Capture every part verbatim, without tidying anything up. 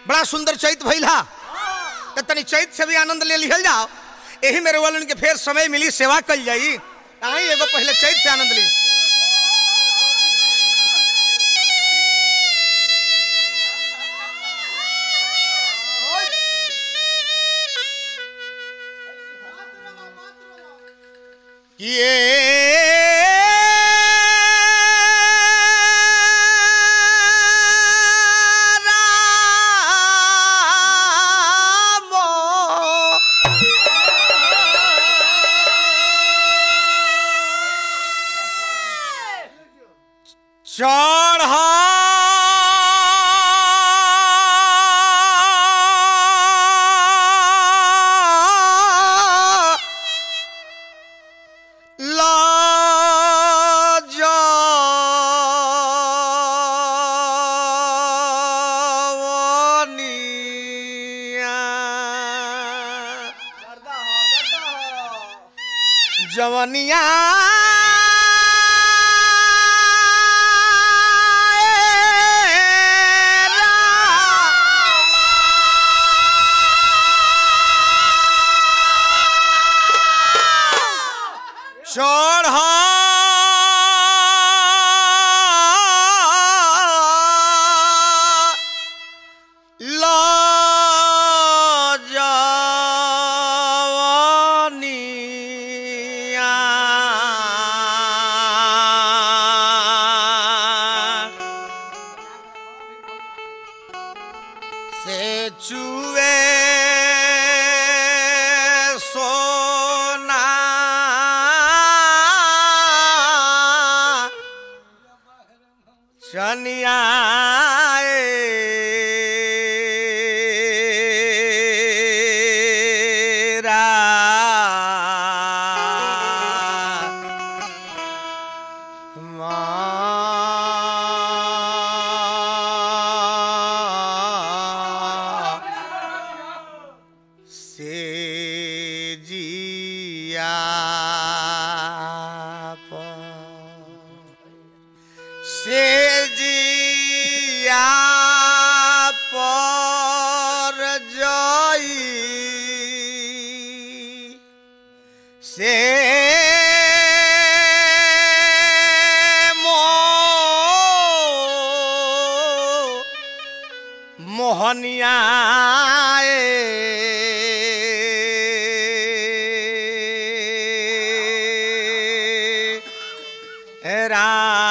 बड़ा सुंदर चैत भइला तो तनी चैत से भी आनंद ले लिहल जाओ। यही मेरे वालन के फिर समय मिली सेवा कल जाई। आई एगो पहले चैत से आनंद ली। ये चढ़ा जवनिया चढ़ा से चुए सोना चनिया से जिया पर जाई से मो मोहनिया रा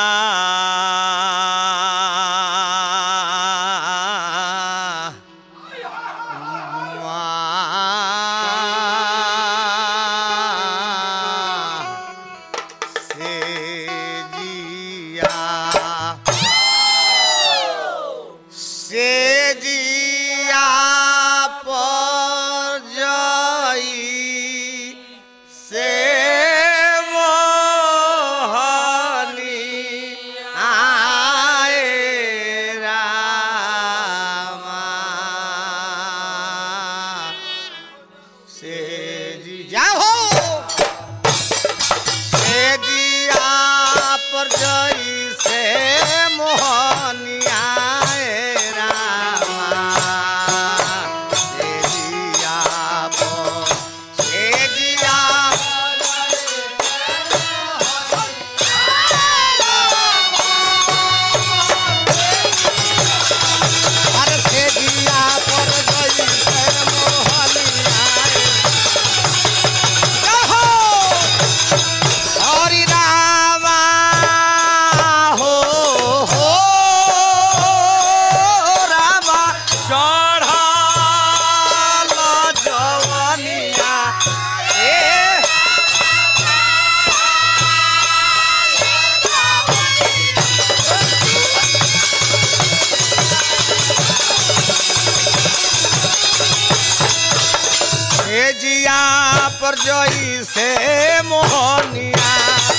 जिया पर जोई से मोहनिया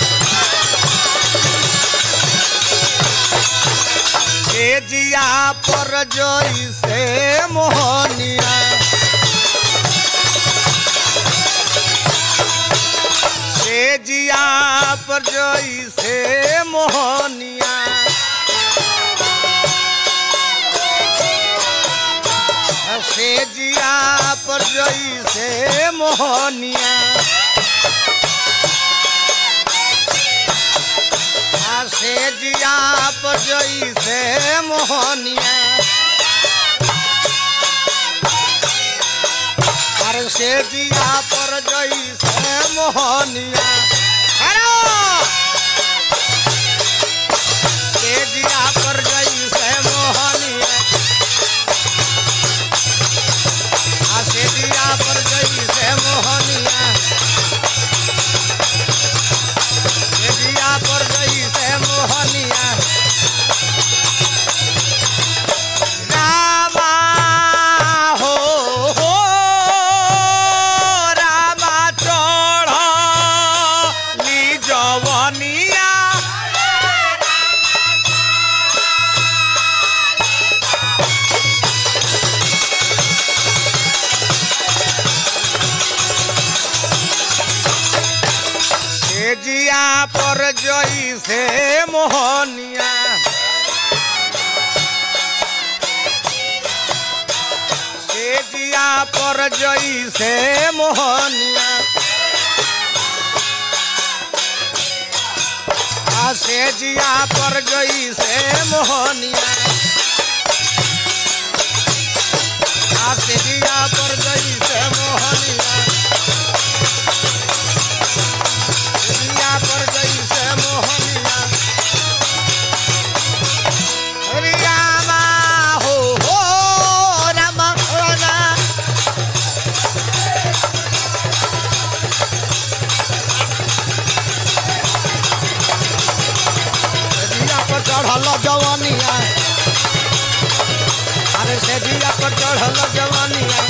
ए जिया पर जोई से मोहनिया ए जिया पर जोई से मोहनिया से जिया पर जैसे मोहनिया से जिया पर जैसे मोहनिया अरे से जिया पर जैसे मोहनिया से जिया पर जैसे मोहनिया से जिया पर जैसे मोहनिया से जिया पर जैसे मोहनिया रामा हो हो रामा चढ़ली जवनिया जिया पर जैसे मोहनिया से जिया पर जैसे मोहनिया से जिया पर जैसे मोहनिया से जिया पर जैसे मोहनिया पर जैसे मोहनिया रामा हो हो रामा रामा जिया पर चढ़ल जवानिया अरे से जिया पर चढ़ल जवानिया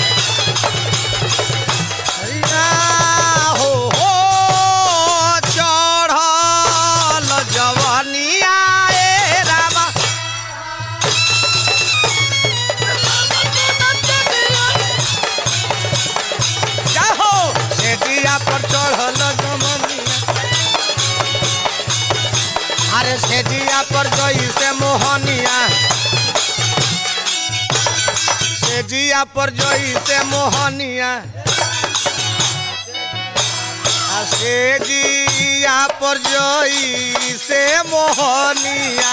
हो हो जवानिया ए रामा जाहो से जिया पर चढ़ल जवानिया अरे से जिया पर जैसे मोहनिया से जिया पर जैसे मोहनिया से जिया पर जैसे मोहनिया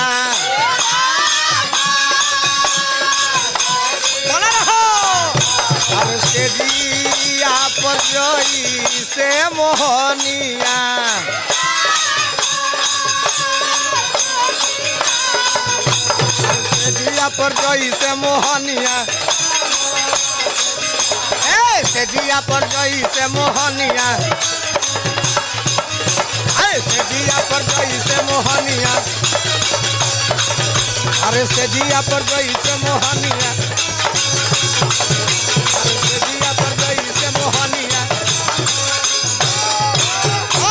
बोला रहो अरे से जिया पर जैसे मोहनिया से जिया पर जैसे मोहनिया ए से जिया पर जैसे मोहनिया से जिया पर जैसे मोहनिया अरे से जिया पर जैसे मोहनिया अरे से जिया पर जैसे मोहनिया ओ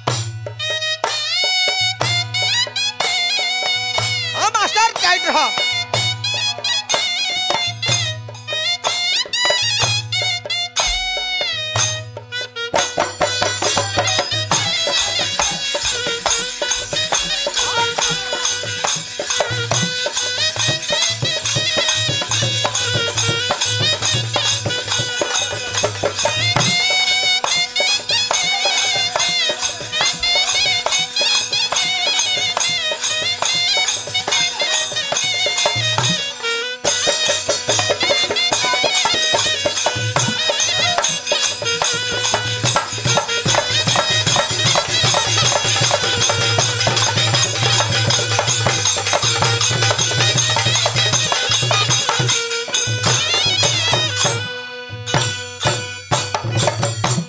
टाइट रहा